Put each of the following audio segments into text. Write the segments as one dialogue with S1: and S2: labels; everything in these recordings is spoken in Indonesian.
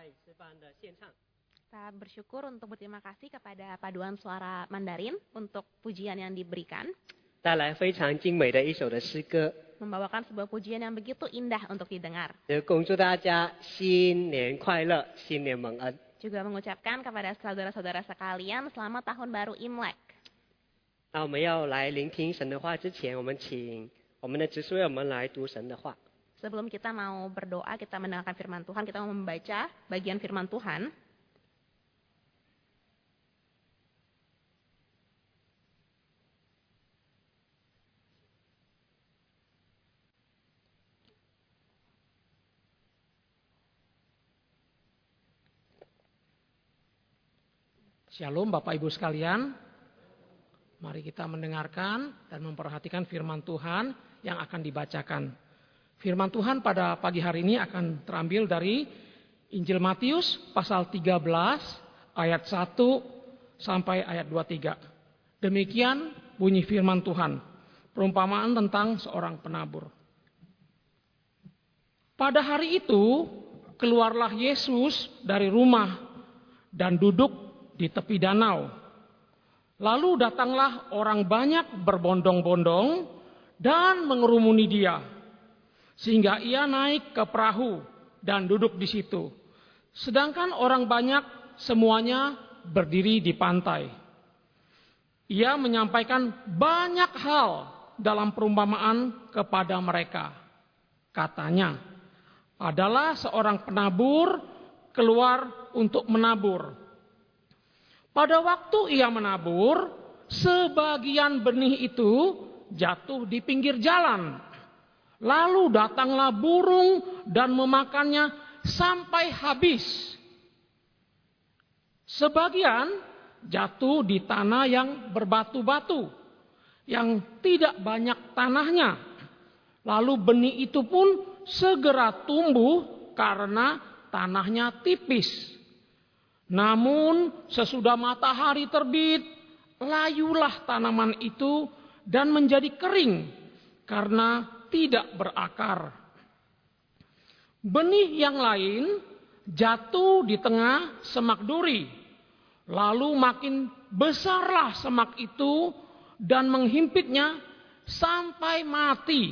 S1: Kita bersyukur untuk berterima kasih kepada paduan suara Mandarin untuk pujian yang diberikan.
S2: 带来非常精美的一首的诗歌。
S1: Membawakan sebuah pujian yang begitu indah untuk didengar.
S2: 恭祝大家新年快乐，新年蒙恩。
S1: Juga mengucapkan kepada saudara-saudara sekalian selamat tahun baru Imlek.
S2: 那我们要来聆听神的话之前，我们请我们的执事为我们来读神的话。
S1: Sebelum kita mau berdoa, kita mendengarkan firman Tuhan, kita mau membaca bagian firman Tuhan.
S3: Shalom Bapak Ibu sekalian, mari kita mendengarkan dan memperhatikan firman Tuhan yang akan dibacakan. Firman Tuhan pada pagi hari ini akan terambil dari Injil Matius pasal 13 ayat 1 sampai ayat 23. Demikian bunyi firman Tuhan, perumpamaan tentang seorang penabur. Pada hari itu keluarlah Yesus dari rumah dan duduk di tepi danau. Lalu datanglah orang banyak berbondong-bondong dan mengerumuni dia, sehingga ia naik ke perahu dan duduk di situ. Sedangkan orang banyak semuanya berdiri di pantai. Ia menyampaikan banyak hal dalam perumpamaan kepada mereka. Katanya, adalah seorang penabur keluar untuk menabur. Pada waktu ia menabur, sebagian benih itu jatuh di pinggir jalan. Lalu datanglah burung dan memakannya sampai habis. Sebagian jatuh di tanah yang berbatu-batu, yang tidak banyak tanahnya. Lalu benih itu pun segera tumbuh karena tanahnya tipis. Namun sesudah matahari terbit, layulah tanaman itu dan menjadi kering karena tidak berakar. Benih yang lain jatuh di tengah semak duri. Lalu makin besarlah semak itu dan menghimpitnya sampai mati.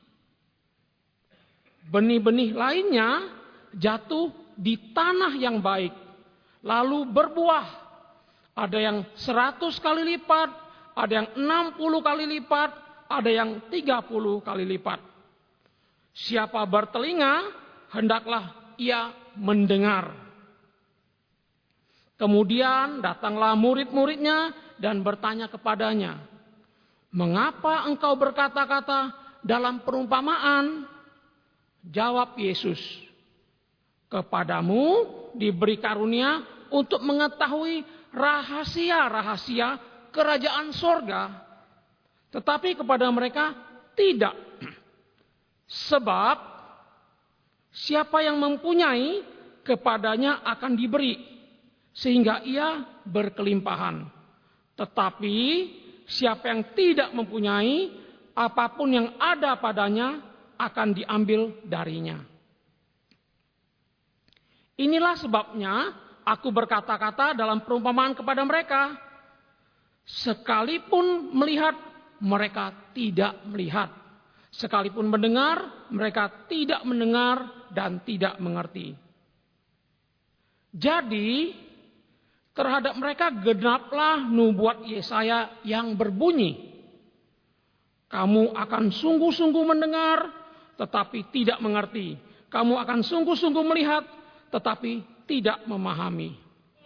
S3: Benih-benih lainnya jatuh di tanah yang baik. Lalu berbuah, ada yang 100 kali lipat, ada yang 60 kali lipat, ada yang 30 kali lipat. Siapa bertelinga, hendaklah ia mendengar. Kemudian datanglah murid-muridnya dan bertanya kepadanya, mengapa engkau berkata-kata dalam perumpamaan? Jawab Yesus, kepadamu diberi karunia untuk mengetahui rahasia-rahasia kerajaan sorga. Tetapi kepada mereka tidak. Sebab siapa yang mempunyai, kepadanya akan diberi, sehingga ia berkelimpahan. Tetapi siapa yang tidak mempunyai, apapun yang ada padanya akan diambil darinya. Inilah sebabnya aku berkata-kata dalam perumpamaan kepada mereka. Sekalipun melihat, mereka tidak melihat. Sekalipun mendengar, mereka tidak mendengar dan tidak mengerti. Jadi, terhadap mereka genaplah nubuat Yesaya yang berbunyi, kamu akan sungguh-sungguh mendengar, tetapi tidak mengerti. Kamu akan sungguh-sungguh melihat, tetapi tidak memahami.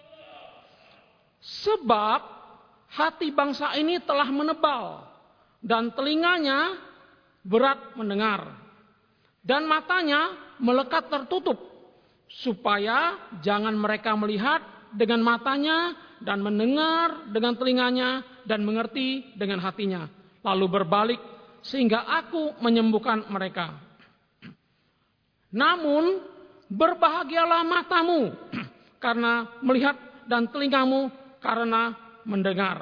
S3: Sebab hati bangsa ini telah menebal dan telinganya berat mendengar dan matanya melekat tertutup, supaya jangan mereka melihat dengan matanya dan mendengar dengan telinganya dan mengerti dengan hatinya, lalu berbalik sehingga aku menyembuhkan mereka. Namun berbahagialah matamu karena melihat dan telingamu karena mendengar.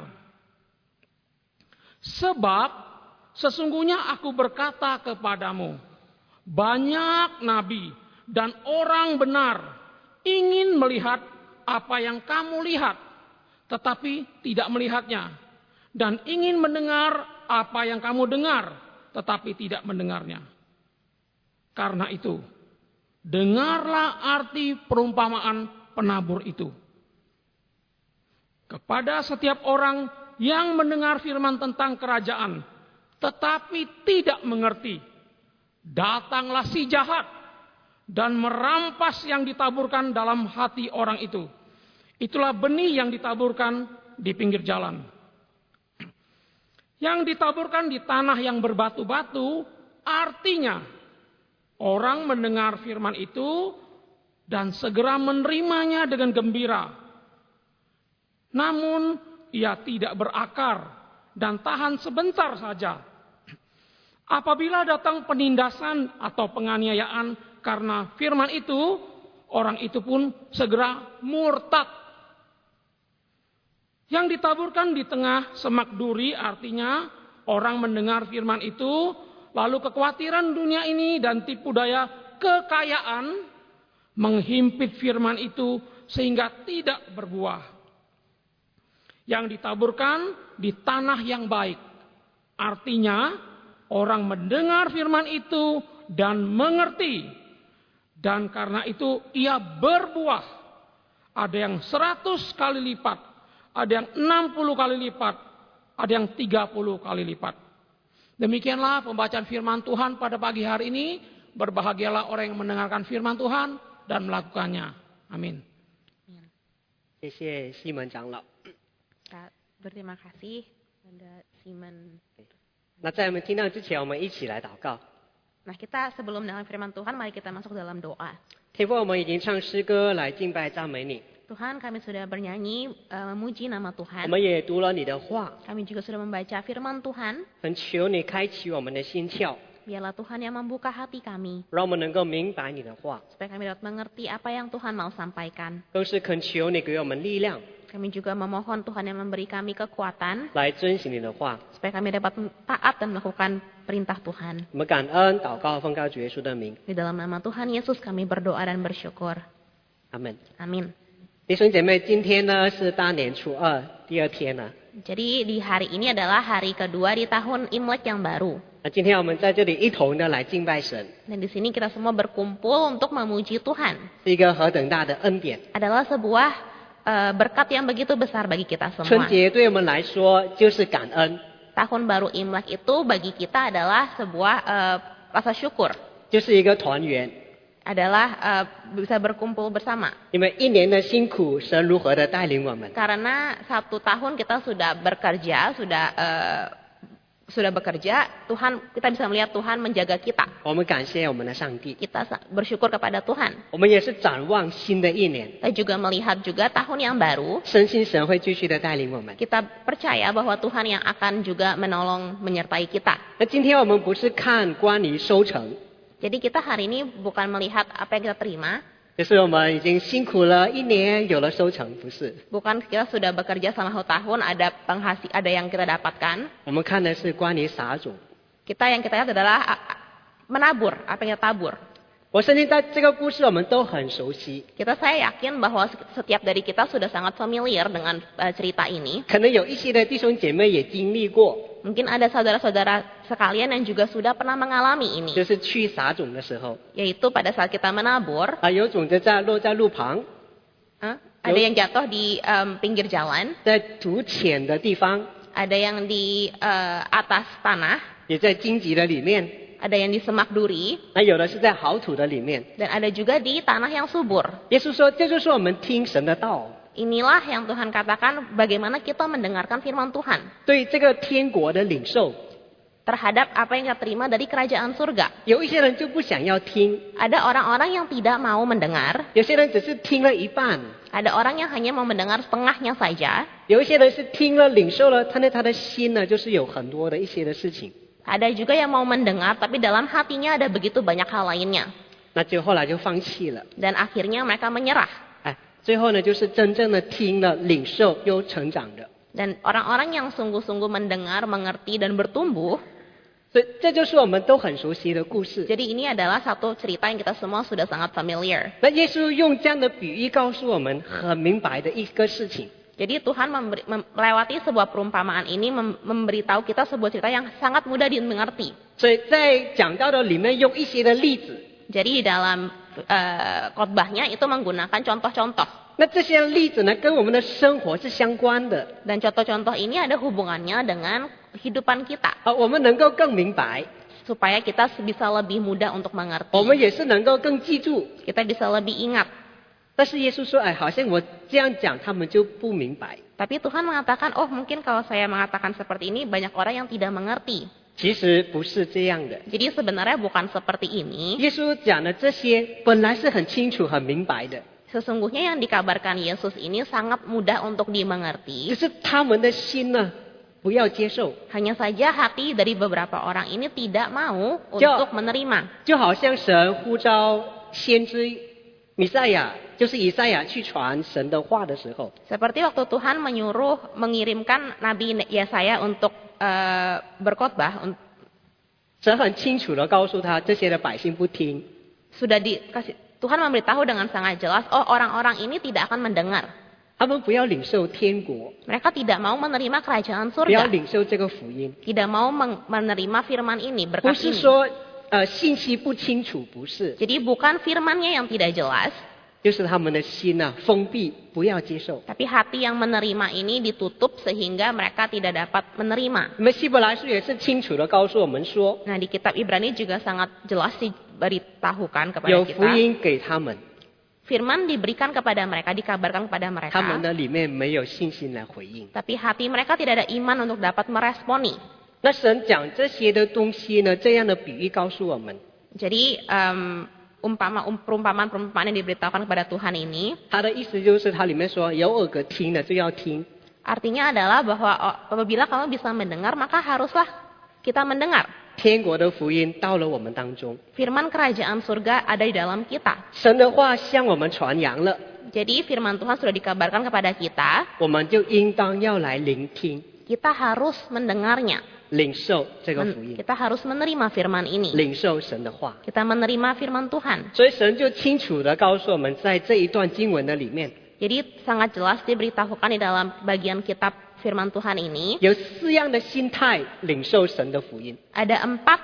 S3: Sebab sesungguhnya aku berkata kepadamu, banyak nabi dan orang benar ingin ingin melihat apa yang kamu lihat, tetapi tidak melihatnya. Dan ingin mendengar apa yang kamu dengar, tetapi tidak mendengarnya. Karena itu, dengarlah arti perumpamaan penabur itu. Kepada setiap orang yang mendengar firman tentang kerajaan, tetapi tidak mengerti, datanglah si jahat dan merampas yang ditaburkan dalam hati orang itu. Itulah benih yang ditaburkan di pinggir jalan. Yang ditaburkan di tanah yang berbatu-batu, artinya orang mendengar firman itu dan segera menerimanya dengan gembira. Namun ia tidak berakar dan tahan sebentar saja. Apabila datang penindasan atau penganiayaan karena firman itu, orang itu pun segera murtad. Yang ditaburkan di tengah semak duri artinya orang mendengar firman itu, lalu kekhawatiran dunia ini dan tipu daya kekayaan menghimpit firman itu sehingga tidak berbuah. Yang ditaburkan di tanah yang baik, artinya orang mendengar firman itu dan mengerti, dan karena itu ia berbuah. Ada yang 100 kali lipat, ada yang 60 kali lipat, ada yang 30 kali lipat. Demikianlah pembacaan firman Tuhan pada pagi hari ini. Berbahagialah orang yang mendengarkan firman Tuhan dan melakukannya. Amin.
S2: 谢谢西门长老。
S1: Kita berterima kasih kepada Simon.
S2: 那在我们听到之前，我们一起来祷告。
S1: Nah, kita sebelum mendengar firman Tuhan, mari kita masuk dalam doa.
S2: 天父，我们已经唱诗歌来敬拜赞美你，
S1: Tuhan, kami sudah bernyanyi memuji nama
S2: 我
S1: Tuhan.
S2: 们也读了你的话，
S1: Kami juga sudah membaca firman Tuhan.
S2: 恳求你开启我们的心窍，
S1: Biarlah Tuhan yang membuka hati kami,
S2: 让我们能够明白你的话，
S1: supaya kami dapat mengerti apa yang Tuhan mau sampaikan.
S2: 更是恳求你给我们力量，
S1: Kami juga memohon Tuhan yang memberi kami kekuatan,
S2: 来遵行你的话。
S1: supaya kami dapat taat dan melakukan perintah Tuhan.
S2: 我们感恩祷告，奉告主耶稣的名，
S1: Di dalam nama Tuhan Yesus kami berdoa dan bersyukur.
S2: 阿门。
S1: Amin.
S2: 弟兄姐妹，今天呢是大年初二，第二天了。
S1: Jadi di hari ini adalah hari kedua di tahun Imlek yang baru.
S2: 那今天我们在这里一同的来敬拜神，
S1: Dan di sini kita semua berkumpul untuk memuji Tuhan.
S2: 是一个何等大的恩典！
S1: Adalah sebuah berkat yang begitu besar bagi kita
S2: 春
S1: semua.
S2: 节对我们来说就是感恩，
S1: Tahun baru Imlek itu bagi kita adalah sebuah rasa syukur.
S2: 就是一个团圆。
S1: Adalah bisa berkumpul bersama.
S2: 因为一年的辛苦，神如何的带领我们？
S1: Karena 1 tahun kita sudah bekerja, sudah bekerja, kita bisa melihat Tuhan menjaga kita.
S2: 我们感谢我们的上帝，
S1: Kita bersyukur kepada Tuhan.
S2: 我们也是展望新的一年，
S1: Kita juga melihat juga tahun yang baru.
S2: 深信神会继续的带领我们。
S1: Kita percaya bahwa Tuhan yang akan juga menolong menyertai kita.
S2: 那今天我们不是看关于收成，
S1: Jadi kita hari ini bukan melihat apa yang kita terima,
S2: 就是我们已经辛苦了一年，有了收成，不是？
S1: bukan kita sudah bekerja selama 1 tahun ada yang kita dapatkan.
S2: 我们看的是关于撒种。
S1: Yang kita lihat adalah menabur, apa yang kita tabur.
S2: 我相信在这个故事我们都很熟悉，
S1: Saya yakin bahwa setiap dari kita sudah sangat familiar dengan cerita ini.
S2: 可能有一些的弟兄姐妹也经历过，
S1: Mungkin ada saudara-saudara sekalian yang juga sudah pernah mengalami ini.
S2: 就是去撒种的时候，
S1: Yaitu pada saat kita menabur,
S2: 有种子落在路旁，
S1: ada yang jatuh di pinggir jalan,
S2: 在土浅的地方，
S1: ada yang di atas tanah,
S2: 也在荆棘的里面，
S1: ada yang di semak duri,
S2: 有的是在好土的里面。
S1: dan ada juga di tanah yang subur.
S2: 耶稣说，这就是我们听神的道，
S1: Inilah yang Tuhan katakan bagaimana kita mendengarkan firman Tuhan
S2: 对这个天国的领受。
S1: terhadap apa yang kita terima dari kerajaan surga.
S2: 有一些人就不想要听，
S1: Ada orang-orang yang tidak mau mendengar,
S2: 有些人只是听了一半，
S1: ada orang yang hanya mau mendengar setengahnya saja,
S2: 有一些人是听了领受了，他的心呢，就是有很多的一些的事情，
S1: ada juga yang mau mendengar tapi dalam hatinya ada begitu banyak hal lainnya.
S2: 那就后来就放弃了。
S1: Dan akhirnya mereka menyerah.
S2: 最后呢，就是真正的听了、领受又成长的。
S1: Dan orang-orang yang sungguh-sungguh mendengar, mengerti dan bertumbuh,
S2: 所以这就是我们都很熟悉的故事。
S1: Jadi ini adalah satu cerita yang kita semua sudah sangat familiar.
S2: 那耶稣用这样的比喻告诉我们很明白的一个事情，
S1: Jadi Tuhan melewati sebuah perumpamaan ini memberitahu kita sebuah cerita yang sangat mudah dimengerti.
S2: 所以在讲道的里面用一些的例子，
S1: Jadi di dalam khotbahnya itu menggunakan contoh-contoh.
S2: 那这些例子呢跟我们的生活是相关的，
S1: Dan contoh-contoh ini ada hubungannya dengan kehidupan kita.
S2: 我们能够更明白，
S1: Supaya kita bisa lebih mudah untuk mengerti.
S2: 我们也是能够更记住。
S1: Kita bisa lebih ingat.
S2: 但是耶稣说，哎，好像我这样讲他们就不明白。
S1: Tapi Tuhan mengatakan, oh mungkin kalau saya mengatakan seperti ini banyak orang yang tidak mengerti.
S2: 其实不是这样的，
S1: Jadi sebenarnya bukan seperti ini.
S2: 耶稣讲的这些本来是很清楚、很明白的，
S1: Sesungguhnya yang dikabarkan Yesus ini sangat mudah untuk
S2: 只
S1: dimengerti.
S2: 是他们的心呢不要接受，
S1: Hanya saja hati dari beberapa orang ini tidak mau untuk menerima.
S2: 就好像神呼召先知弥赛亚，就是以赛亚去传神的话的时候，
S1: Seperti waktu Tuhan mengirimkan Nabi Yesaya untuk berkhotbah,
S2: 神很清楚的告诉他，这些的百姓不听，
S1: Tuhan memberitahu dengan sangat jelas, oh orang-orang ini tidak akan mendengar.
S2: 他们不要领受天国，
S1: Mereka tidak mau menerima kerajaan
S2: 不要
S1: surga.
S2: 领受这个福音，
S1: Tidak mau menerima firman ini,
S2: 不
S1: berkat
S2: 是
S1: ini.
S2: 说信息不清楚，不是，
S1: Jadi bukan firmannya yang tidak jelas,
S2: 就是他们的心啊封闭，不要接受。
S1: tapi hati yang menerima ini ditutup sehingga mereka tidak dapat menerima.
S2: 我们希伯来书也是清楚的告诉我们说，
S1: Nah, di kitab Ibrani juga sangat jelas diberitahukan kepada
S2: 有福
S1: kita.
S2: 音给他们，
S1: Firman diberikan kepada mereka, dikabarkan kepada
S2: 他们
S1: mereka.
S2: 的里面没有信心来回应。
S1: Tapi hati mereka tidak ada iman untuk dapat meresponi.
S2: 那神讲这些的东西呢，这样的比喻告诉我们，
S1: Jadi perumpamaan-perumpamaan yang diberitahukan kepada Tuhan ini
S2: 他的意思就是它里面说有耳可听的就要听，
S1: artinya adalah bahwa apabila kamu bisa mendengar maka haruslah kita mendengar.
S2: 天国的福音到了我们当中，
S1: Firman kerajaan surga ada di dalam kita.
S2: 神的话向我们传扬了，
S1: Jadi firman Tuhan sudah dikabarkan kepada kita,
S2: 我们就应当要来聆听、
S1: kita harus mendengarnya.
S2: 领受这个福音，
S1: Kita harus menerima firman ini.
S2: 领受神的话。
S1: Kita menerima firman Tuhan.
S2: 所以神就清楚的告诉我们，在这一段经文的里面，
S1: Jadi sangat jelas diberitahukan di dalam bagian kitab firman Tuhan ini,
S2: 有4样的心态领受神的福音。
S1: ada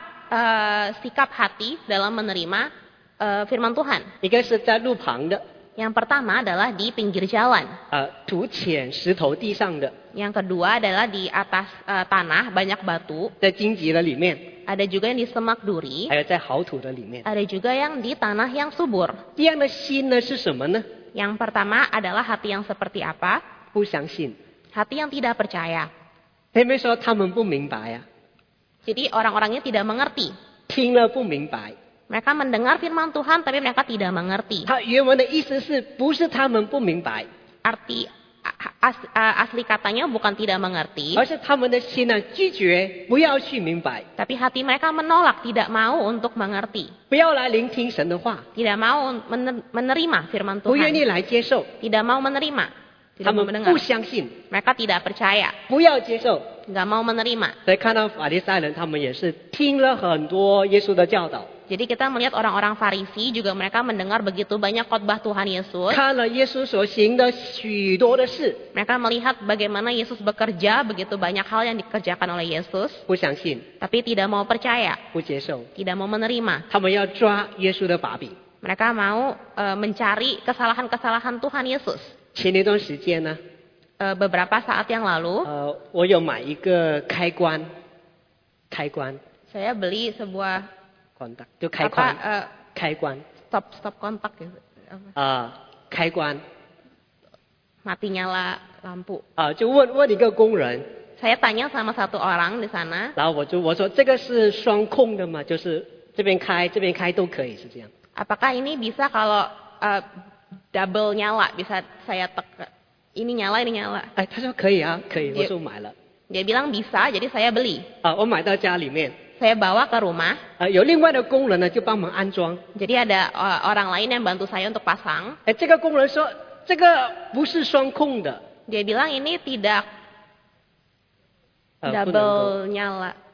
S1: 4 sikap hati dalam menerima firman Tuhan.
S2: 一个是在路旁的，
S1: Yang pertama adalah di pinggir jalan.
S2: 土浅石头地上的，
S1: Yang kedua adalah di atas tanah banyak batu.
S2: 在荆棘的里面，
S1: Ada juga yang di semak duri.
S2: 还有在好土的里面。
S1: Ada juga yang di tanah yang subur.
S2: 这样的心呢是什么呢？
S1: Yang pertama adalah hati yang seperti apa?
S2: 不相信。
S1: Hati yang tidak percaya.
S2: 前面说他们不明白呀、
S1: Jadi orang-orangnya tidak mengerti.
S2: 听了不明白。
S1: Mereka mendengar firman Tuhan tapi mereka tidak mengerti.
S2: 他原文的意思是不是他们不明白，
S1: Arti asli katanya bukan tidak mengerti,
S2: 而是他们的心呢拒绝不要去明白，
S1: tapi hati mereka menolak, tidak mau untuk mengerti,
S2: 不要来聆听神的话，
S1: tidak mau menerima firman
S2: 不愿
S1: Tuhan,
S2: 意来接受，
S1: tidak mau menerima,
S2: 他
S1: tidak mau
S2: 们
S1: mendengar.
S2: 不相信，
S1: Mereka tidak percaya,
S2: 不要接受。
S1: nggak mau menerima.
S2: 所以看到法利赛人，他们也是听了很多耶稣的教导，
S1: Jadi kita melihat orang-orang Farisi juga mereka mendengar begitu banyak khotbah Tuhan Yesus.
S2: 看了耶稣所行的许多的事，
S1: Mereka melihat bagaimana Yesus bekerja, begitu banyak hal yang dikerjakan oleh Yesus,
S2: 不相信，
S1: tapi tidak mau percaya,
S2: 不接受，
S1: tidak mau menerima.
S2: 他们要抓耶稣的把柄。
S1: Mereka mau mencari kesalahan-kesalahan Tuhan Yesus.
S2: 前一段时间呢，
S1: Beberapa saat yang lalu,
S2: 我有买一个开关，
S1: saya beli sebuah
S2: 就开关， 开关，
S1: stop kontak gitu.
S2: 开关，
S1: Mati nyala lampu.
S2: 就问一个工人，
S1: Saya tanya sama satu orang di sana,
S2: 然后我说这个是双控的吗？就是这边开都可以，是这样。
S1: apakah ini bisa kalau double nyala, bisa saya tekan ini nyala.
S2: 哎，他说可以啊，可以，我说买了。
S1: Dia bilang bisa, jadi saya beli.
S2: 我买到家里面，
S1: Saya bawa ke rumah.
S2: 有另外的工人呢就帮忙安装。
S1: Jadi ada orang lain yang bantu saya untuk pasang.
S2: 这个工人说这个不是双控的，
S1: Dia bilang ini tidak
S2: 不能够
S1: double nyala.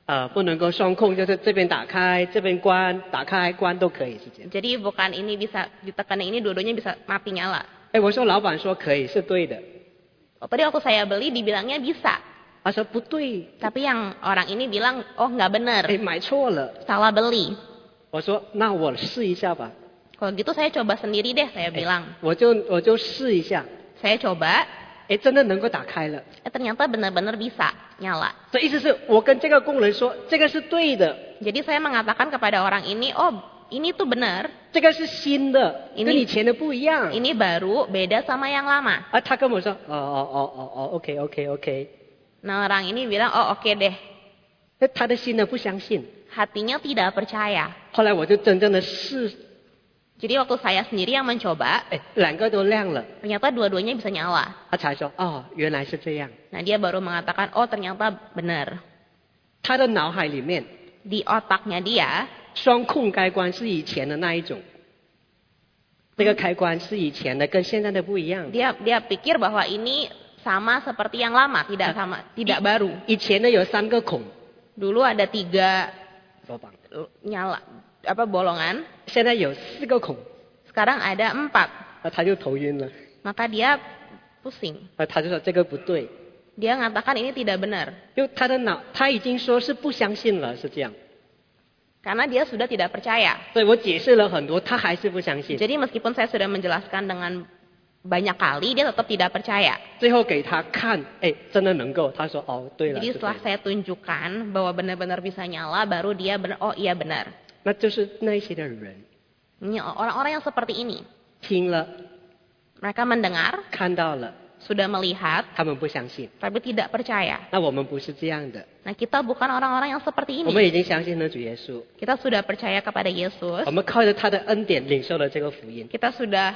S2: 不能够双控，就是这边打开，这边关，打开关都可以，是这样。
S1: Jadi bukan ini bisa ditekan yang ini dua-duanya bisa mati nyala.
S2: 我说老板说可以，是对的。
S1: Tadi waktu saya beli dibilangnya bisa.
S2: 他说不对，
S1: Tapi yang orang ini bilang, oh nggak benar,
S2: 买错了。
S1: salah beli.
S2: 我说那我试一下吧，
S1: Kalau gitu saya coba sendiri deh, saya bilang.
S2: 我就试一下，
S1: Saya coba,
S2: 真的能够打开了。
S1: ternyata benar-benar bisa nyala.
S2: 这意思是我跟这个工人说，这个是对的，
S1: Jadi saya mengatakan kepada orang ini, oh ini tuh benar,
S2: 这个是新的，
S1: ini
S2: 跟以前的不一样。
S1: ini baru, beda sama yang lama.
S2: 他跟我说，OK。
S1: Nah orang ini bilang, oh oke deh.
S2: 他的心呢不相信。
S1: Hatinya tidak percaya.
S2: 后来我就真正的试，
S1: Jadi waktu saya sendiri yang mencoba,
S2: 两个都亮了，
S1: ternyata dua-duanya bisa nyala.
S2: 他才说，原来是这样。
S1: Nah dia baru mengatakan, oh ternyata benar.
S2: 他的脑海里面，
S1: Di otaknya dia,
S2: 双控开关是以前的那一种，这个开关是以前的，跟现在的不一样。
S1: dia pikir bahwa ini sama seperti yang lama, tidak sama, tidak baru.
S2: 以前的有3个孔，
S1: Dulu ada 3
S2: 老板，
S1: nyala bolongan,
S2: 现在有4个孔，
S1: sekarang ada 4.
S2: 他就头晕了，
S1: Maka dia pusing.
S2: 他就说这个不对，
S1: Dia mengatakan ini tidak benar.
S2: 因为他的脑他已经说是不相信了，是这样。
S1: Karena dia sudah tidak percaya.
S2: 所以我解释了很多，他还是不相信。
S1: Jadi meskipun saya sudah menjelaskan dengan banyak kali, dia tetap tidak percaya.
S2: 最后给他看，真的能够，他说对了。
S1: Jadi setelah saya tunjukkan bahwa benar-benar bisa nyala, baru dia benar, oh iya benar.
S2: 那就是那些的人
S1: Ini orang-orang yang seperti ini.
S2: 听了
S1: Mereka mendengar,
S2: 看到了，
S1: sudah melihat,
S2: 他们不相信。
S1: tapi tidak percaya.
S2: 那我们不是这样的，
S1: Nah kita bukan orang-orang yang seperti
S2: 我们
S1: ini.
S2: 已经相信了主耶稣，
S1: Kita sudah percaya kepada Yesus.
S2: 我们靠着他的恩典领受了这个福音。
S1: Kita sudah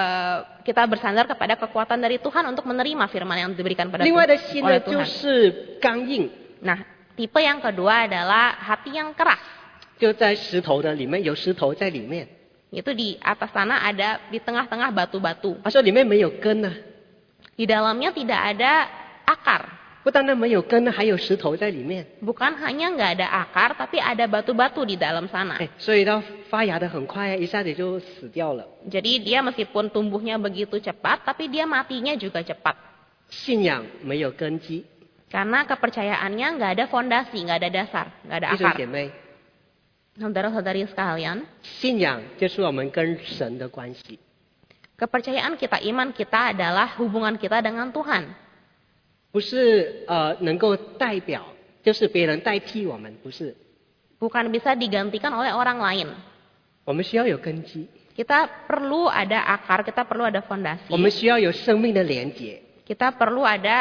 S1: kita bersandar kepada kekuatan dari Tuhan untuk menerima firman yang diberikan pada
S2: 另外的心呢，
S1: oleh
S2: 就
S1: Tuhan.
S2: 是刚硬，
S1: Nah, tipe yang kedua adalah hati yang keras.
S2: 就在石头的里面，有石头在里面。
S1: Itu di atas sana ada di tengah-tengah batu-batu.
S2: 他说里面没有根呢、
S1: Di dalamnya tidak ada akar.
S2: 不单单没有根呢，还有石头在里面。
S1: Bukan hanya nggak ada akar, tapi ada batu-batu di dalam sana.
S2: 所以它发芽的很快，一下子就死掉了。
S1: Jadi dia meskipun tumbuhnya begitu cepat, tapi dia matinya juga cepat.
S2: 信仰没有根基，
S1: Karena kepercayaannya nggak ada fondasi, nggak ada dasar, nggak ada
S2: 弟兄
S1: akar.
S2: 姐妹，
S1: Saudara-saudari sekalian,
S2: 信仰就是我们跟神的关系，
S1: kepercayaan kita, iman kita adalah hubungan kita dengan Tuhan.
S2: 不是能够代表，就是别人代替我们，不是。
S1: Bukan bisa digantikan oleh orang lain.
S2: 我们需要有根基，
S1: Kita perlu ada akar, kita perlu ada
S2: 我
S1: fondasi.
S2: 们需要有生命的连结，
S1: Kita perlu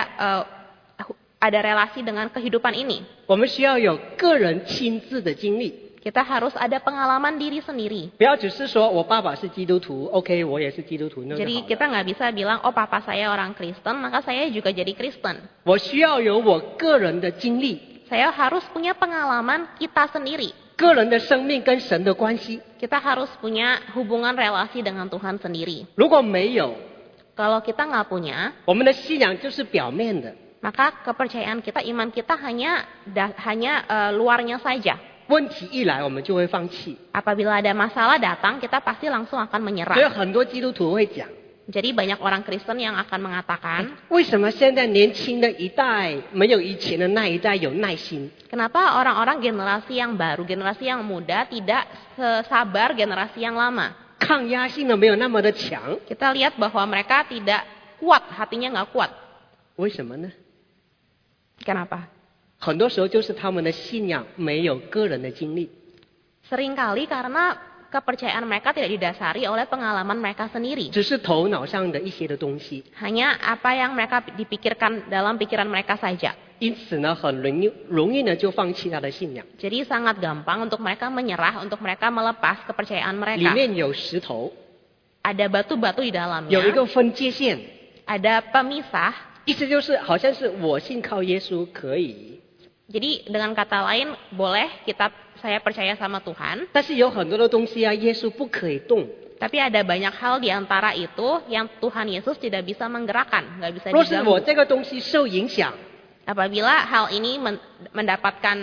S1: ada relasi dengan kehidupan ini.
S2: 我们需要有个人亲自的经历。
S1: Kita harus ada pengalaman diri sendiri.
S2: 不要只是说我爸爸是基督徒 ，OK， 我也是基督徒，那就
S1: Jadi
S2: 好了。
S1: kita nggak bisa bilang, oh papa saya orang Kristen, maka saya juga jadi Kristen.
S2: 我需要有我个人的经历，
S1: Saya harus punya pengalaman kita sendiri.
S2: 个人的生命跟神的关系。
S1: Kita harus punya hubungan relasi dengan Tuhan sendiri.
S2: 如果没有，
S1: Kalau kita nggak punya,
S2: 我们的信仰就是表面的。
S1: maka kepercayaan kita, iman kita hanya luarnya saja.
S2: 问题一来，我们就会放弃。
S1: Apabila ada masalah datang, kita pasti langsung akan
S2: 所以
S1: menyerah.
S2: 很多基督徒会讲，
S1: Jadi banyak orang Kristen yang akan mengatakan,
S2: 为什么现在年轻的一代没有以前的那一代有耐心？
S1: kenapa orang-orang generasi yang baru, generasi yang muda tidak sesabar generasi yang lama?
S2: 抗压性呢没有那么的强，
S1: Kita lihat bahwa mereka tidak kuat, hatinya nggak kuat.
S2: 为什么呢？
S1: Kenapa?
S2: 很多时候就是他们的信仰没有个人的经历，
S1: Seringkali karena kepercayaan mereka tidak didasari oleh pengalaman mereka sendiri.
S2: 只是头脑上的一些的东西，
S1: Hanya apa yang mereka dipikirkan dalam pikiran mereka saja.
S2: 因此呢，很容易呢就放弃他的信仰。
S1: Jadi sangat gampang untuk mereka menyerah, untuk mereka melepas kepercayaan
S2: 里
S1: mereka.
S2: 面有石头，
S1: Ada batu-batu di
S2: 有一
S1: dalamnya,
S2: 个分界线，
S1: ada pemisah.
S2: 意思就是好像是我信靠耶稣可以，
S1: Jadi dengan kata lain, boleh saya percaya sama Tuhan,
S2: 但是有很多的东西啊，耶稣不可以动。
S1: tapi ada banyak hal di antara itu yang Tuhan Yesus tidak bisa menggerakkan, nggak bisa
S2: 若是我
S1: diganggu.
S2: 这个东西受影响，
S1: Apabila hal ini mendapatkan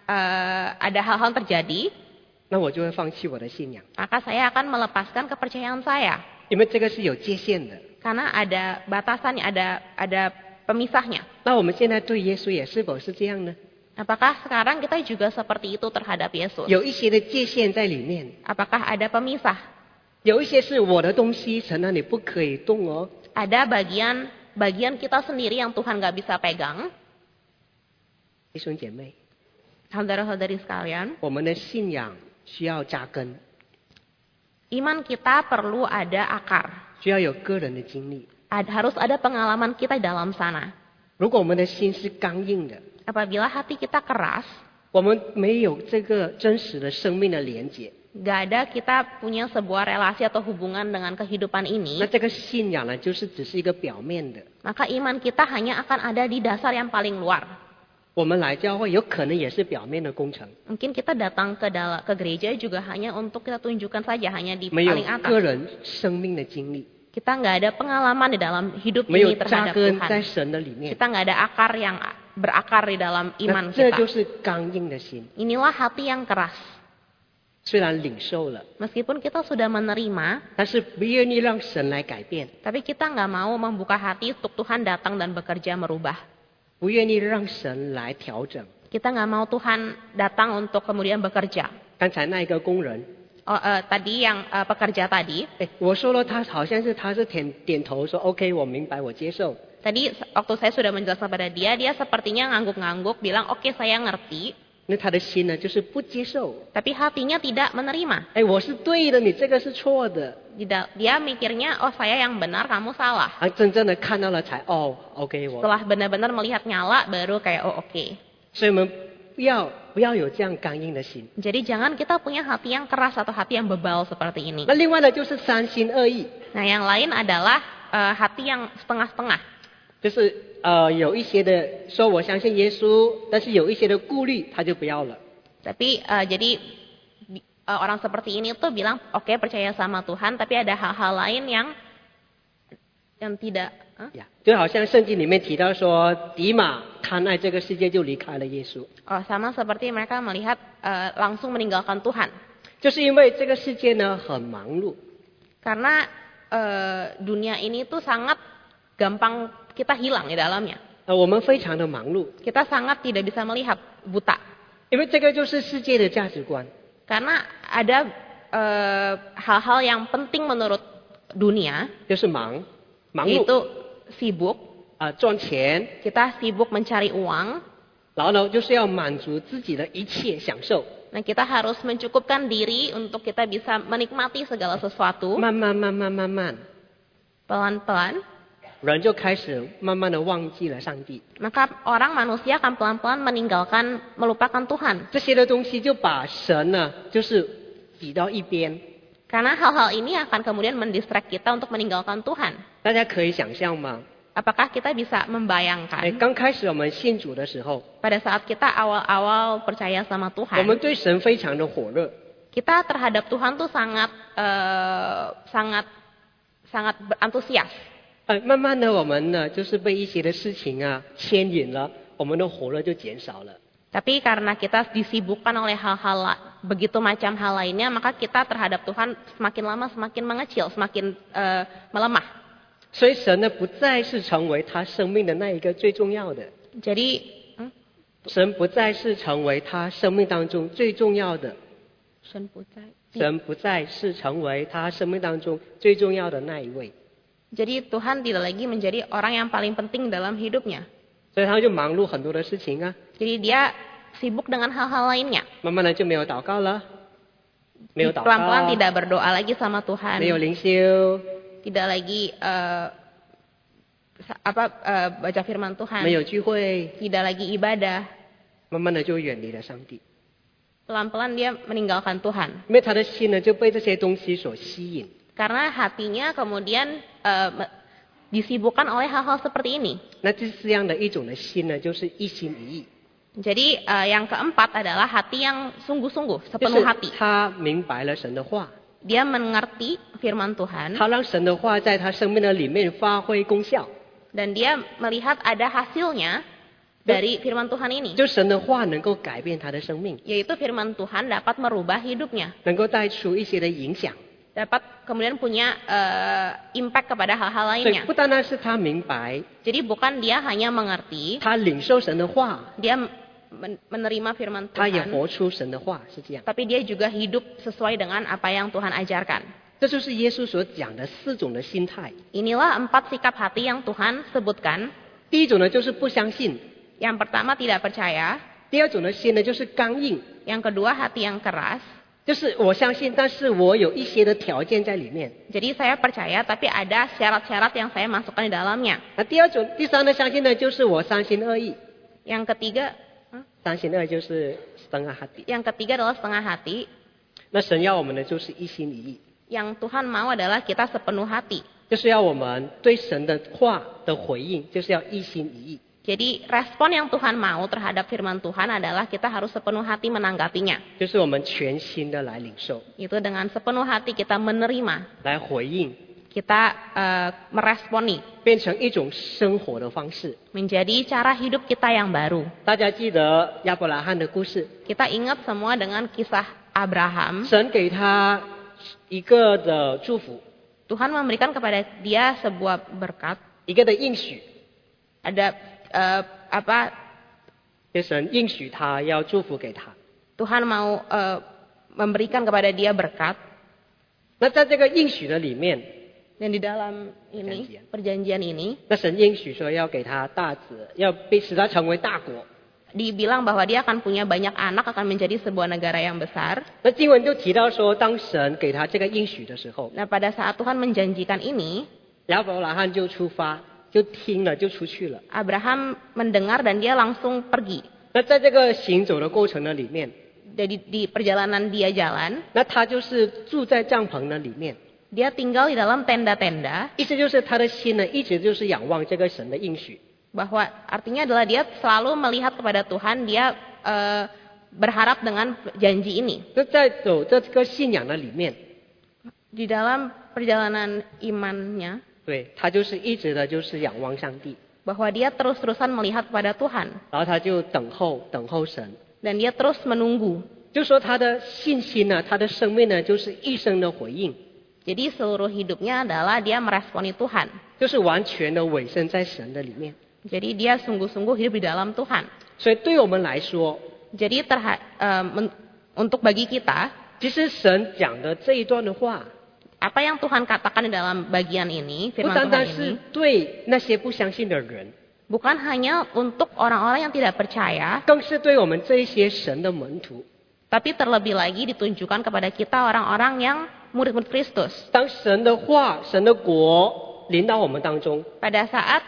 S1: ada hal-hal terjadi,
S2: 那我就会放弃我的信仰，
S1: maka saya akan melepaskan kepercayaan saya.
S2: 因为这个是有界限的。
S1: Karena ada batasannya, ada pemisahnya.
S2: 那我们现在对耶稣也是否是这样呢？
S1: Apakah sekarang kita juga seperti itu terhadap Yesus?
S2: 有一些的界限在里面，
S1: Apakah ada pemisah?
S2: 有一些是我的东西，神啊，你不可以动哦。
S1: Ada bagian kita sendiri yang Tuhan gak bisa pegang.
S2: 弟兄姐妹，
S1: Saudara-saudari sekalian,
S2: 我们的信仰需要扎根，
S1: iman kita perlu ada akar.
S2: 需要有个人的经历。
S1: Harus ada pengalaman kita dalam sana.
S2: 如果我们的心是刚硬的，
S1: Apabila hati kita keras,
S2: 我们没有这个真实的生命的连结，
S1: gak ada kita punya sebuah relasi atau hubungan dengan kehidupan
S2: 那
S1: ini,
S2: 这个信仰呢，就是只是一个表面的。
S1: maka iman kita hanya akan ada di dasar yang paling luar.
S2: 我们来教会有可能也是表面的工程，
S1: Mungkin kita datang ke gereja juga hanya untuk kita tunjukkan saja, hanya di
S2: 没有
S1: paling
S2: 个
S1: atas.
S2: 人生命的经历，
S1: Kita nggak ada pengalaman di dalam hidup
S2: 没有
S1: ini
S2: 扎
S1: terhadap
S2: 根在
S1: Tuhan.
S2: 神的里面，
S1: Kita nggak ada akar yang berakar di dalam
S2: 那
S1: iman
S2: 这
S1: kita.
S2: 就是刚硬的心。
S1: Inilah hati yang keras.
S2: 虽然领受了，
S1: Meskipun kita sudah menerima,
S2: 但是不愿意让神来改变，
S1: tapi kita nggak mau membuka hati untuk Tuhan datang dan bekerja merubah.
S2: 不愿意让神来调整。
S1: Kita nggak mau Tuhan datang untuk kemudian bekerja.
S2: 刚才那一个工人，
S1: Tadi yang pekerja tadi,
S2: 我说了，他好像是他是点头说 OK， 我明白，我接受。
S1: tadi waktu saya sudah menjelaskan pada dia sepertinya ngangguk-ngangguk, bilang oke saya ngerti,
S2: 那他的心呢，就是不接受。
S1: tapi hatinya tidak menerima.
S2: 我是对的，你这个是错的。
S1: Dia mikirnya, oh saya yang benar, kamu salah.
S2: 真正的看到了才OK， 我。
S1: Setelah benar-benar melihat nyala, baru kayak oh oke.
S2: 所以我们不要有这样刚硬的心。
S1: Jadi jangan kita punya hati yang keras atau hati yang bebal seperti ini.
S2: 那另外呢，就是三心二意，
S1: Nah yang lain adalah hati yang setengah-setengah.
S2: 就是有一些的说我相信耶稣，但是有一些的顾虑，他就不要了。
S1: Tapi jadi orang seperti ini tuh bilang oke percaya sama Tuhan, tapi ada hal-hal lain yang tidak.
S2: 呀，就好像圣经里面提到说，迪马贪爱这个世界就离开了耶稣，
S1: Sama seperti mereka melihat langsung meninggalkan Tuhan.
S2: 就是因为这个世界呢很忙碌，
S1: Karena dunia ini tuh sangat gampang kita hilang di dalamnya.
S2: 我们非常的忙碌，
S1: Kita sangat tidak bisa melihat, buta.
S2: 因为这个就是世界的价值观。
S1: Karena ada hal-hal yang penting menurut dunia,
S2: 就是忙碌
S1: yaitu sibuk.
S2: 赚钱，
S1: Kita sibuk mencari uang.
S2: 然后呢就是要满足自己的一切享受，
S1: Nah, kita harus mencukupkan diri untuk kita bisa menikmati segala sesuatu.
S2: 慢慢，
S1: Pelan-pelan,
S2: 人就开始慢慢的忘记了上帝，
S1: maka manusia akan pelan-pelan meninggalkan, melupakan Tuhan.
S2: 这些的东西就把神呢就是挤到一边。
S1: Karena hal-hal ini akan kemudian mendistract kita untuk meninggalkan Tuhan.
S2: 大家可以想象吗？
S1: Apakah kita bisa membayangkan
S2: 刚开始我们信主的时候，
S1: pada saat kita awal-awal percaya sama
S2: 我
S1: Tuhan,
S2: 们对神非常的火热，
S1: kita terhadap Tuhan tuh sangat berantusias.
S2: 慢慢的我们呢就是被一些的事情牵引了，我们的火热就减少了。
S1: Tapi karena kita disibukkan oleh hal-hal begitu macam hal lainnya, maka kita terhadap Tuhan semakin lama semakin mengecil, semakin melemah.
S2: 所以神呢不再是成为他生命的那一个最重要的，
S1: Jadi
S2: 神不再是成为他生命当中最重要的，神不再是成为他生命当中最重要的那一位。
S1: Jadi Tuhan tidak lagi menjadi orang yang paling penting dalam hidupnya.
S2: 所以他就忙碌很多的事情
S1: Jadi dia sibuk dengan hal-hal lainnya.
S2: 慢慢的就没有祷告了，没有祷
S1: Pelan-pelan
S2: 告，
S1: tidak berdoa lagi sama Tuhan.
S2: 没有灵修，
S1: Tidak lagi baca firman Tuhan.
S2: 没有聚会，
S1: Tidak lagi ibadah.
S2: 慢慢的就远离了上帝，
S1: Pelan-pelan dia meninggalkan Tuhan.
S2: 因为他的心呢就被这些东西所吸引。
S1: Karena hatinya kemudian disibukkan oleh hal-hal seperti ini.
S2: 那这样的一种的心呢，就是一心一意，
S1: Jadi yang keempat adalah hati yang sungguh-sungguh,
S2: 就
S1: sepenuh
S2: 是
S1: hati.
S2: 他明白了神的话，
S1: Dia mengerti firman Tuhan
S2: 他让神的话在他生命的里面发挥功效。
S1: dan dia melihat ada hasilnya dari firman Tuhan ini.
S2: 就神的话能够改变他的生命，
S1: Yaitu firman Tuhan dapat merubah hidupnya.
S2: 能够带出一些的影响。
S1: Dapat kemudian punya impact kepada hal-hal
S2: 所以
S1: lainnya.
S2: 不单单是他明白，
S1: Jadi bukan dia hanya mengerti,
S2: 他领受神的话，
S1: dia menerima firman
S2: 他也
S1: Tuhan,
S2: 活出神的话，是这样。
S1: tapi dia juga hidup sesuai dengan apa yang Tuhan ajarkan.
S2: 这就是耶稣所讲的4种的心态。
S1: Inilah 4 sikap hati yang Tuhan sebutkan.
S2: 第一种呢就是不相信，
S1: Yang pertama tidak percaya,
S2: 第二种的心呢就是刚硬，
S1: yang kedua hati yang keras.
S2: 就是我相信，但是我有一些的条件在里面。
S1: Jadi saya percaya tapi ada syarat-syarat yang saya masukkan di dalamnya.
S2: 那第三的相信呢，就是我三心二意。
S1: Yang ketiga,
S2: 三心二意就是 setengah hati。
S1: yang ketiga adalah setengah hati.
S2: 那神要我们的就是一心一意，
S1: Yang Tuhan mau adalah kita sepenuh hati.
S2: 就是要我们对神的话的回应，就是要一心一意。
S1: Jadi respon yang Tuhan mau terhadap firman Tuhan adalah kita harus sepenuh hati menanggapinya.
S2: 就是我们全心的来领受，
S1: Itu dengan sepenuh hati kita menerima,
S2: 来回应，
S1: kita meresponi,
S2: 变成一种生活的方式。
S1: menjadi cara hidup kita yang baru.
S2: 大家记得亚伯拉罕的故事，
S1: Kita ingat semua dengan kisah Abraham.
S2: 神给他一个的祝福，
S1: Tuhan memberikan kepada dia sebuah berkat,
S2: 一个的应许，
S1: ada
S2: 就神应许他要祝福给他。
S1: Tuhan mau memberikan kepada dia berkat.
S2: 那在这个应许的里面，
S1: Dan di dalam ini, perjanjian ini,
S2: 那神应许说要给他大子，要使他成为大国。
S1: dibilang bahwa dia akan punya banyak anak, akan menjadi sebuah negara yang besar.
S2: 那经文就提到说，当神给他这个应许的时候，
S1: Nah, pada saat Tuhan menjanjikan ini,
S2: 亚伯拉罕就出发，就听了，就出去了。
S1: Abraham mendengar dan dia langsung pergi.
S2: 那在这个行走的过程的里面，
S1: Jadi di perjalanan dia jalan,
S2: 那他就是住在帐篷的里面，
S1: dia tinggal di dalam tenda-tenda,
S2: 意思就是他的心呢，一直就是仰望这个神的应许。
S1: bahwa artinya adalah dia selalu melihat kepada Tuhan, dia berharap dengan janji ini.
S2: 那在走这个信仰的里面，
S1: Di dalam perjalanan imannya,
S2: 对他就是一直的就是仰望上帝，
S1: bahwa dia terus-terusan melihat kepada Tuhan,
S2: 然后他就等候神，
S1: dan dia terus menunggu.
S2: 就说他的信心呢，他的生命呢，就是一生的回应，
S1: Jadi seluruh hidupnya adalah dia meresponi Tuhan.
S2: 就是完全的委身在神的里面。
S1: Jadi dia sungguh-sungguh hidup di dalam Tuhan.
S2: 所以对我们来说，
S1: Jadi untuk bagi kita,
S2: 其实神讲的这一段的话，
S1: apa yang Tuhan katakan di dalam bagian ini,
S2: 不
S1: firman
S2: 单
S1: Tuhan
S2: 单
S1: ini,
S2: 是对那些不相信的人，
S1: bukan hanya untuk orang-orang yang tidak percaya,
S2: 更是对我们这一些神的门徒。
S1: tapi terlebih lagi ditunjukkan kepada kita orang-orang yang murid-murid Kristus.
S2: 当神的话、神的国临到我们当中，
S1: Pada saat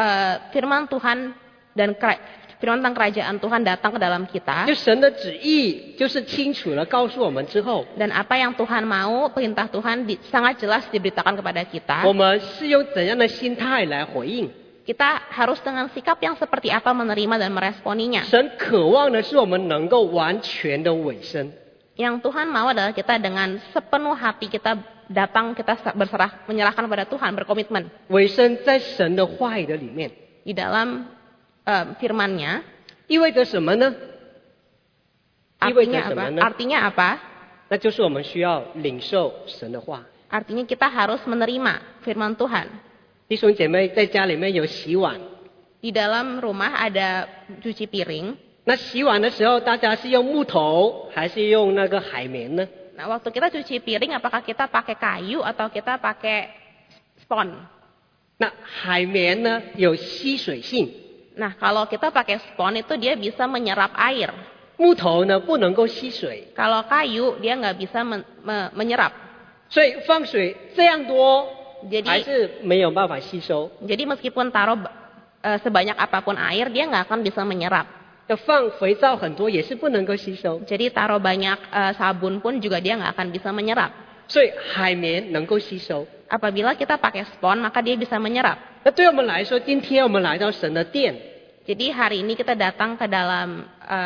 S1: firman Tuhan dan firman tentang kerajaan Tuhan datang ke dalam kita,
S2: 就神的旨意就是清楚了告诉我们之后，
S1: dan apa yang Tuhan mau, perintah Tuhan sangat jelas diberitakan kepada kita,
S2: 我们是用怎样的心态来回应？
S1: kita harus dengan sikap yang seperti apa menerima dan meresponinya.
S2: 神渴望的是我们能够完全的委身，
S1: Yang Tuhan mau adalah kita dengan sepenuh hati kita datang, kita berserah, menyerahkan kepada Tuhan, berkomitmen
S2: 委身在神的话语的里面，
S1: di dalam firman-Nya.
S2: 意味着什么呢？意味着
S1: Artinya
S2: 什么
S1: apa?
S2: 呢？
S1: Artinya apa?
S2: 那就是我们需要领受神的话。
S1: Artinya kita harus menerima firman Tuhan.
S2: 弟兄姐妹在家里面有洗碗，
S1: Di dalam rumah ada cuci piring.
S2: 那洗碗的时候，大家是用木头还是用那个海绵呢？
S1: Nah, waktu kita cuci piring, apakah kita pakai kayu atau kita pakai spons?
S2: 那海绵呢有吸水性，
S1: Nah, kalau kita pakai spons itu dia bisa menyerap air.
S2: 木头呢不能够吸水，
S1: Kalau kayu dia nggak bisa menyerap.
S2: 所以放水这样多，还
S1: Jadi
S2: 是没有办法吸收。
S1: jadi meskipun taruh sebanyak apapun air, dia nggak akan bisa menyerap.
S2: 要放肥皂很多也是不能够吸收，
S1: Jadi taruh banyak sabun pun juga dia nggak akan bisa menyerap.
S2: 所以海绵能够吸收。
S1: Apabila kita pakai spons, maka dia bisa menyerap.
S2: 那对我们来说，今天我们来到神的殿，
S1: Jadi hari ini kita datang ke dalam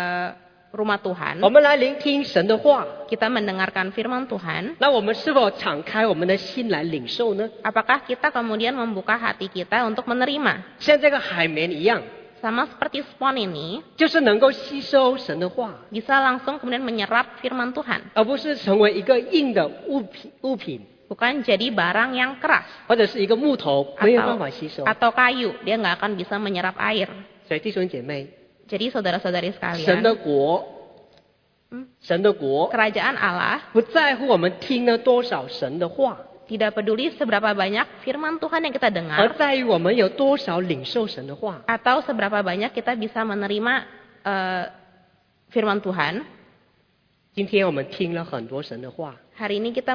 S1: rumah Tuhan.
S2: 我们来聆听神的话，
S1: Kita mendengarkan firman Tuhan.
S2: 那我们是否敞开我们的心来领受呢？
S1: Apakah kita kemudian membuka hati kita untuk menerima?
S2: 像这个海绵一样，
S1: sama seperti spon ini
S2: 就是能够吸收神的话，
S1: bisa langsung kemudian menyerap firman Tuhan,
S2: 而不是成为一个硬的物品
S1: bukan jadi barang yang keras
S2: 或者是一个木头，没有办法吸收。
S1: atau kayu, dia nggak akan bisa menyerap air.
S2: 所以弟兄姐妹，
S1: Jadi saudara-saudari
S2: 神的
S1: sekalian,
S2: 国，神的国
S1: kerajaan Allah
S2: 不在乎我们听了多少神的话，
S1: tidak peduli seberapa banyak firman Tuhan yang kita
S2: 而
S1: dengar
S2: 在于我们有多少领受神的话。
S1: atau seberapa banyak kita bisa menerima firman Tuhan.
S2: 今天我们听了很多神的话，
S1: Hari ini kita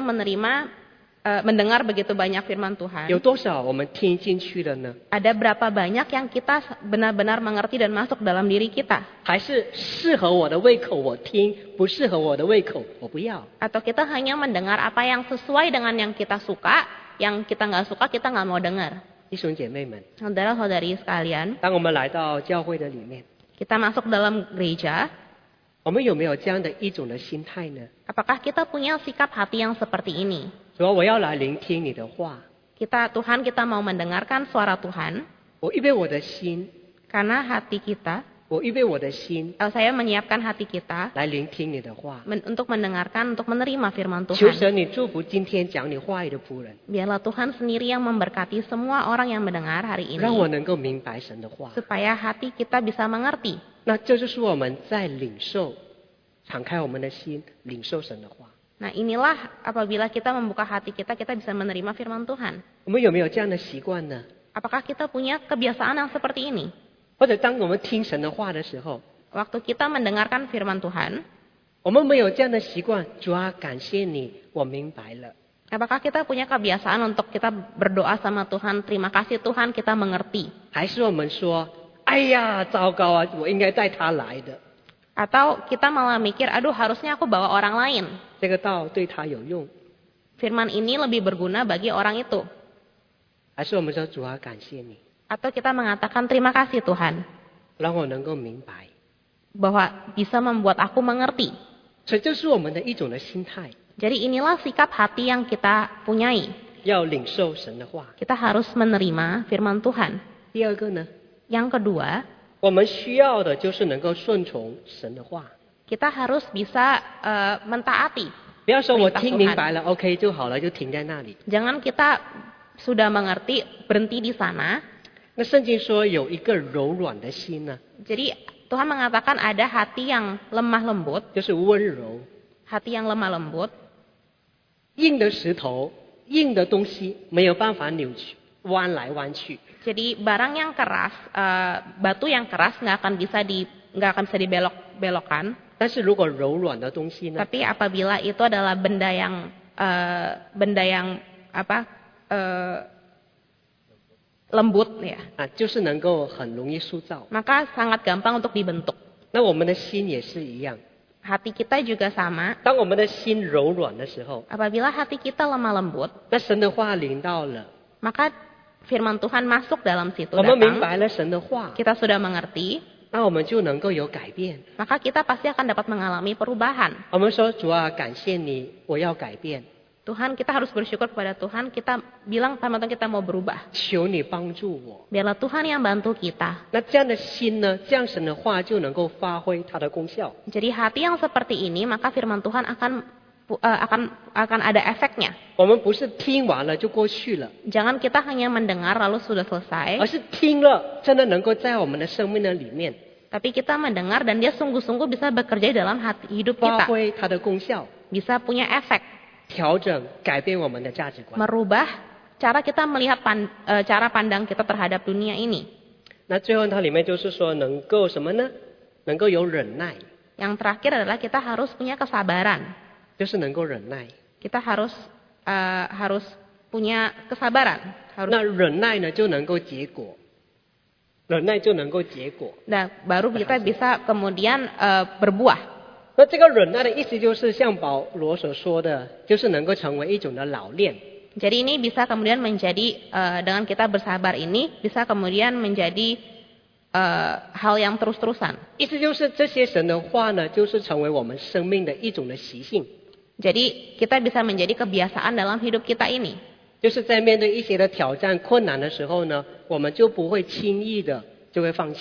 S1: mendengar begitu banyak firman
S2: 有
S1: Tuhan.
S2: 多少我们听进去了呢？
S1: Ada berapa banyak yang kita benar-benar mengerti dan masuk dalam diri kita?
S2: 还是适合我的胃口我听，不适合我的胃口我不要？
S1: Atau kita hanya mendengar apa yang sesuai dengan yang kita suka, yang kita nggak suka kita nggak mau dengar.
S2: 弟兄姐妹们，
S1: Saudara-saudari sekalian,
S2: 当我们来到教会的里面，
S1: kita masuk dalam gereja,
S2: 我们有没有这样的一种的心态呢？
S1: apakah kita punya sikap hati yang seperti ini?
S2: 主要我要来聆听你的话，
S1: Tuhan, kita mau mendengarkan suara Tuhan,
S2: 我预备我的心，
S1: karena hati kita,
S2: 我预备我的心
S1: saya menyiapkan hati kita
S2: 来聆听你的话。
S1: untuk mendengarkan, untuk menerima firman
S2: 求
S1: Tuhan.
S2: 神你祝福今天讲你话语的仆人，
S1: Biarlah Tuhan sendiri yang memberkati semua orang yang mendengar hari
S2: 让我
S1: ini,
S2: 能够明白神的话。
S1: supaya hati kita bisa mengerti.
S2: 那这就是我们在领受，敞开我们的心，领受神的话。
S1: Nah, inilah apabila kita membuka hati kita bisa menerima firman Tuhan.
S2: 我们有没有这样的习惯呢？
S1: Apakah kita punya kebiasaan yang seperti ini?
S2: 或者当我们听神的话的时候，
S1: Waktu kita mendengarkan firman Tuhan,
S2: 我们没有这样的习惯。主啊，感谢你，我明白了。
S1: apakah kita punya kebiasaan untuk kita berdoa sama Tuhan, terima kasih Tuhan, kita mengerti?
S2: 还是我们说，哎呀，糟糕啊，我应该带他来的，
S1: Atau kita malah mikir, aduh harusnya aku bawa orang lain.
S2: 这个道对他有用。
S1: Firman ini lebih berguna bagi orang itu.
S2: 还是我们说，主啊，感谢你，
S1: Atau kita mengatakan terima kasih Tuhan,
S2: 让我能够明白。
S1: bahwa bisa membuat aku mengerti.
S2: 所以这是我们的一种的心态，
S1: Jadi inilah sikap hati yang kita punyai.
S2: 要领受神的话。
S1: Kita harus menerima firman Tuhan.
S2: 第二个呢，
S1: Yang kedua,
S2: 我们需要的就是能够顺从神的话。
S1: kita harus bisa mentaati.
S2: 不要说我听明白了 ，OK 就好了，就停在那里。
S1: Jangan kita sudah mengerti berhenti di sana.
S2: 那圣经说有一个柔软的心呢，
S1: Jadi Tuhan mengatakan ada hati yang lemah lembut,
S2: 就是温柔。
S1: hati yang lemah lembut.
S2: 硬的石头、硬的东西没有办法扭曲、弯来弯去。
S1: Jadi barang yang keras, batu yang keras nggak akan bisa dibelok-belokkan.
S2: 但是如果柔软的东西呢，
S1: Tapi apabila itu adalah benda yang lembut ya,
S2: 就是能够很容易塑造。
S1: maka sangat gampang untuk dibentuk.
S2: 那我们的心也是一样，
S1: Hati kita juga sama.
S2: 当我们的心柔软的时候，
S1: Apabila hati kita lemah lembut,
S2: 那神的话临到了，
S1: maka firman Tuhan masuk dalam situ
S2: 我们明
S1: datang.
S2: 白了神的话，
S1: Kita sudah mengerti,
S2: 那我们就能够有改变。
S1: maka kita pasti akan dapat mengalami perubahan.
S2: 我们说主啊，感谢你，我要改变，
S1: Tuhan, kita harus bersyukur kepada Tuhan. Kita bilang sama Tuhan kita mau berubah.
S2: 求你帮助我。
S1: Biarlah Tuhan yang bantu kita.
S2: 那这样的心呢，这样神的话就能够发挥它的功效。
S1: Jadi hati yang seperti ini, maka firman Tuhan akan ada efeknya.
S2: 我们不是听完了就过去了，
S1: Jangan kita hanya mendengar lalu sudah
S2: 而
S1: selesai,
S2: 是听了真的能够在我们的生命的里面
S1: tapi kita mendengar dan dia sungguh-sungguh bisa bekerja dalam hidup
S2: 发
S1: kita.
S2: 挥它的功效，
S1: Bisa punya efek,
S2: 调整改变我们的价值观。
S1: merubah cara kita melihat cara pandang kita terhadap dunia ini.
S2: 那最后它里面就是说能够什么呢？能够有忍耐，
S1: Yang terakhir adalah kita harus punya kesabaran.
S2: 就是能够忍耐。
S1: Kita harus punya kesabaran.
S2: 那忍耐呢就能够结果，忍耐就能够结果。
S1: Nah, baru kita bisa kemudian berbuah.
S2: 那这个忍耐的意思就是像保罗所说的，就是能够成为一种的老练。
S1: Jadi ini bisa kemudian menjadi dengan kita bersabar ini bisa kemudian menjadi hal yang terus-terusan.
S2: 意思就是这些神的话呢，就是成为我们生命的一种的习性，
S1: Jadi kita bisa menjadi kebiasaan dalam hidup kita ini.
S2: 就是在面对一些的挑战、困难的时候呢，我们就不会轻易的就会放弃。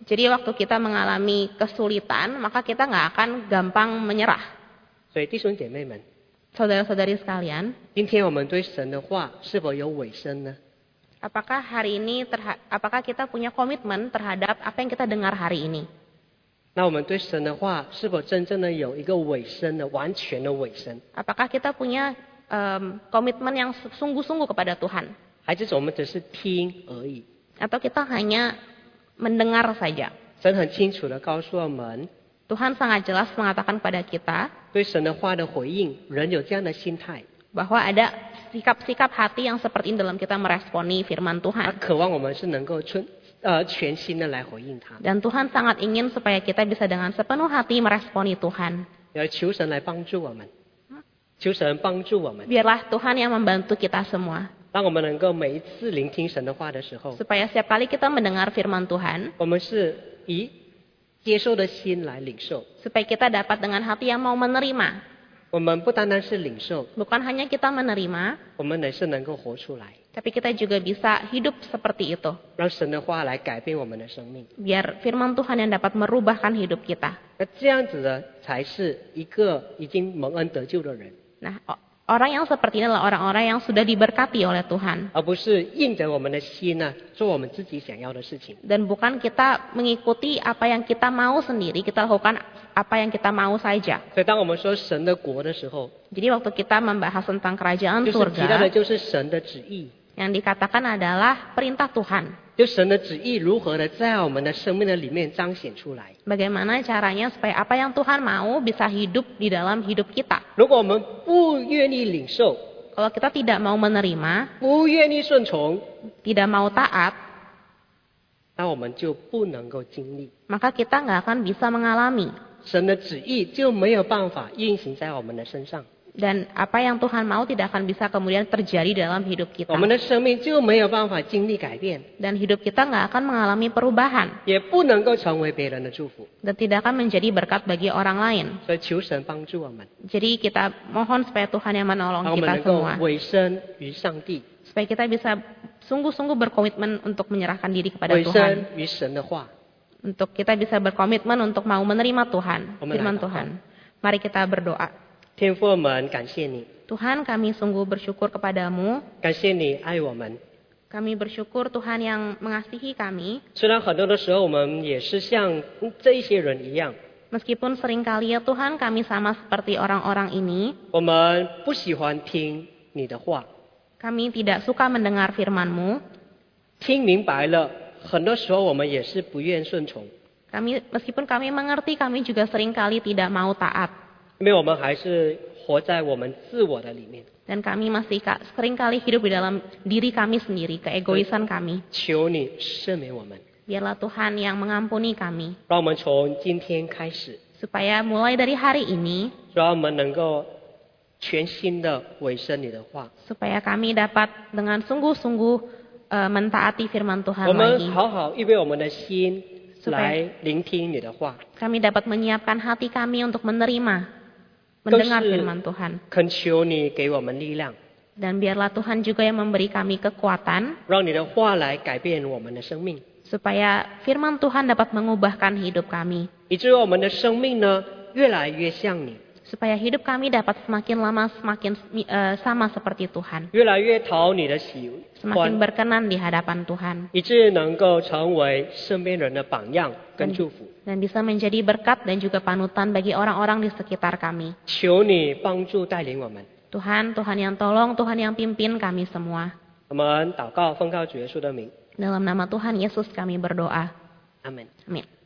S1: Jadi waktu kita mengalami kesulitan, maka kita nggak akan gampang menyerah.
S2: 所以弟兄姐妹们，
S1: Saudara-saudari sekalian,
S2: 今天我们对神的话是否有委身呢？
S1: apakah hari ini apakah kita punya komitmen terhadap apa yang kita dengar hari ini?
S2: 那我们对神的话是否真正的有一个委身的、完全的委身？
S1: Apakah kita punya komitmen yang sungguh-sungguh kepada Tuhan?
S2: 还是我们只是听而已？
S1: Atau kita hanya mendengar saja?
S2: 神很清楚的告诉我们，
S1: Tuhan sangat jelas mengatakan kepada kita
S2: 对神的话的回应，人有这样的心态，
S1: bahwa ada sikap-sikap hati yang seperti ini dalam kita meresponi firman
S2: 他
S1: Tuhan.
S2: 渴望我们是能够全心的来回应他。
S1: Dan Tuhan sangat ingin supaya kita bisa dengan sepenuh hati meresponi Tuhan.
S2: 要求神来帮助我们，求神帮助我们，
S1: Biarlah Tuhan yang membantu kita semua.
S2: 让我们能够每一次聆听神的话的时候，
S1: Supaya setiap kali kita mendengar firman Tuhan,
S2: 我们是以接受的心来领受。
S1: supaya kita dapat dengan hati yang mau menerima.
S2: 我们不单单是领受，
S1: Bukan hanya kita menerima,
S2: 我们也是能够活出来，
S1: tapi kita juga bisa hidup seperti itu.
S2: 让神的话来改变我们的生命。
S1: Biar firman Tuhan yang dapat merubahkan hidup kita.
S2: 那这样子的才是一个已经蒙恩得救的人，
S1: Nah, orang yang seperti ini adalah orang-orang yang sudah diberkati oleh Tuhan.
S2: 而不是硬着我们的心呢、做我们自己想要的事情。
S1: Dan bukan kita mengikuti apa yang kita mau sendiri, kita lakukan apa yang kita mau saja.
S2: 所以当我们说神的国的时候，
S1: Jadi waktu kita membahas tentang kerajaan
S2: 就是提到的
S1: surga,
S2: 就是神的旨意，
S1: yang dikatakan adalah perintah Tuhan.
S2: 就神的旨意如何的在我们的生命的里面彰显出来。
S1: Bagaimana caranya supaya apa yang Tuhan mau bisa hidup di dalam hidup kita.
S2: 如果我们不愿意领受，
S1: Kalau kita tidak mau menerima,
S2: 不愿意顺从，
S1: tidak mau taat,
S2: 那我们就不能够经历
S1: maka kita nggak akan bisa mengalami.
S2: 神的旨意，就没有办法运行在我们的身上，
S1: Dan apa yang Tuhan mau tidak akan bisa kemudian terjadi dalam hidup
S2: 我
S1: kita.
S2: 们的生命就没有办法经历改变，
S1: Dan hidup kita nggak akan mengalami perubahan.
S2: 也不能够成为别人的祝福。
S1: Dan tidak akan menjadi berkat bagi orang lain.
S2: 所以求神帮助我们，
S1: Jadi kita mohon supaya Tuhan yang
S2: 让
S1: menolong
S2: 我们
S1: kita
S2: 能够
S1: semua.
S2: 委身于上帝，
S1: Supaya kita bisa sungguh-sungguh berkomitmen untuk menyerahkan diri kepada
S2: 委
S1: Tuhan.
S2: 身于神的话。
S1: Untuk kita bisa berkomitmen untuk mau menerima Tuhan,
S2: Amen.
S1: firman Tuhan. Mari kita berdoa.
S2: 天父，我们感谢你，
S1: Tuhan, kami sungguh bersyukur kepadamu.
S2: 感谢你爱我们。
S1: Kami bersyukur Tuhan yang mengasihi kami.
S2: 虽然很多的时候我们也是像这一些人一样，
S1: Meskipun seringkali ya Tuhan kami sama seperti orang-orang ini.
S2: 我们不喜欢听你的话，
S1: Kami tidak suka mendengar firman-Mu.
S2: 听明白了，很多时候我们也是不愿顺从，
S1: Meskipun kami mengerti, kami juga seringkali tidak mau taat.
S2: 因为我们还是活在我们自我的里面。
S1: Dan kami masih seringkali hidup di dalam diri kami sendiri, keegoisan kami.
S2: 求你赦免我们，
S1: Biarlah Tuhan yang mengampuni kami.
S2: 让我们从今天开始，
S1: Supaya mulai dari hari ini,
S2: 让我们能够全心的委身你的话，
S1: supaya kami dapat dengan sungguh-sungguh mentaati firman Tuhan
S2: 我们
S1: lagi.
S2: 好好预备我们的心
S1: Supaya
S2: 来聆听你的话，
S1: Kami dapat menyiapkan hati kami untuk menerima, mendengar firman Tuhan.
S2: 恳求你给我们力量，
S1: Dan biarlah Tuhan juga yang memberi kami kekuatan,
S2: 让你的话来改变我们的生命，
S1: supaya firman Tuhan dapat mengubahkan hidup kami.
S2: 以至于我们的生命呢越来越像你，
S1: Supaya hidup kami dapat semakin lama semakin sama seperti Tuhan.
S2: 越来越讨你的喜
S1: Semakin
S2: 欢，
S1: berkenan di hadapan Tuhan.
S2: 以至于能够成为身边人的榜样跟祝福。
S1: Dan bisa menjadi berkat dan juga panutan bagi orang-orang di sekitar kami.
S2: 求你帮助带领我们，
S1: Tuhan, Tuhan yang tolong, Tuhan yang pimpin kami semua.
S2: 我们祷告奉靠主耶稣的名，
S1: Dalam nama Tuhan Yesus kami berdoa.
S2: 阿门。
S1: Amin.